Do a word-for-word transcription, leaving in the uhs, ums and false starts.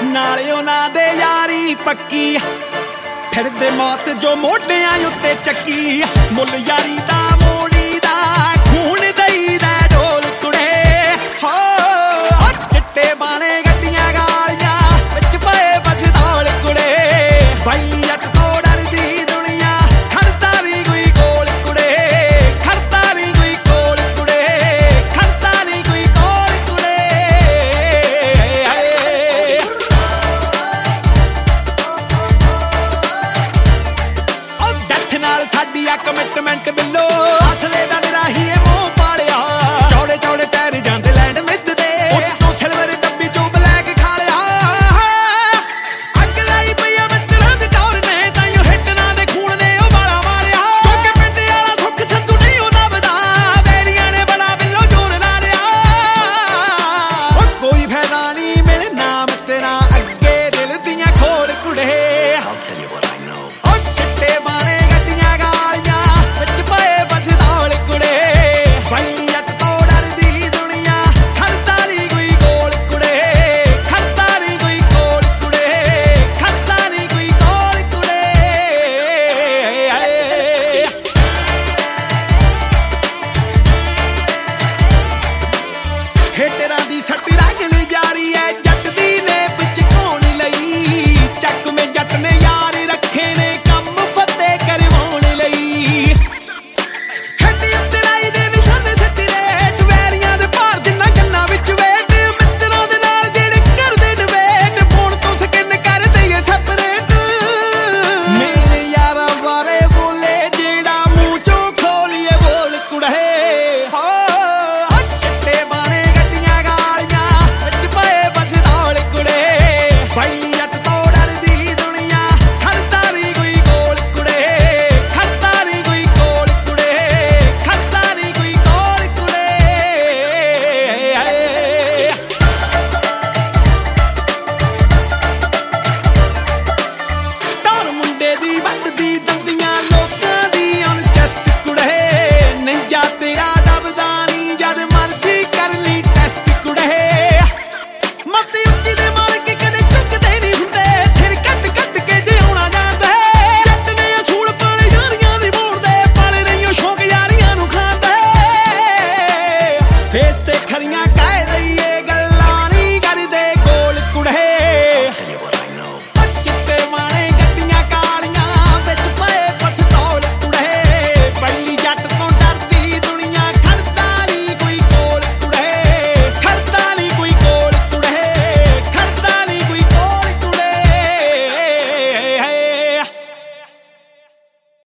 ਨਾਲੇ ਉਹਨਾਂ ਦੇ ਯਾਰੀ ਪੱਕੀ ਫਿਰਦੇ ਮੌਤ ਜੋ ਮੋਢਿਆਂ ਉੱਤੇ ਚੱਕੀ ਮੁੱਲ ਯਾਰੀ ਦਾ ਮੋੜੀ ਦਾ ਖੂਨ ਦਈ ਦਾ ਢੋਲ ਕੁੜੇ ਹੋ ਚਿੱਟੇ ਬਾਣੇ ਗੱਡੀਆਂ ਗਾਲੀਆਂ ਵਿੱਚ ਪਏ ਬਸ ਦੌਲ ਕੁੜੇ ਵੈਲੀ ਅੱਟ ਤੋਂ ਡਰਦੀ ਦੁਨੀਆ ਖੜਦਾ ਨਹੀਂ ਕੋਈ ਕੋਲ ਕੁੜੇ ਖੜਦਾ ਨਹੀਂ ਕੋਈ ਕੋਲ ਕੁੜੇ ਖੜਦਾ ਨਹੀਂ ਕੋਈ ਕੋਲ ਕੁੜੇ ਉਹ ਡੈਥ ਨਾਲ ਸਾਡੀ ਆ ਕਮਿਟਮੈਂਟ ਬਿੱਲੋ ਅਸਲੇ ਦਾ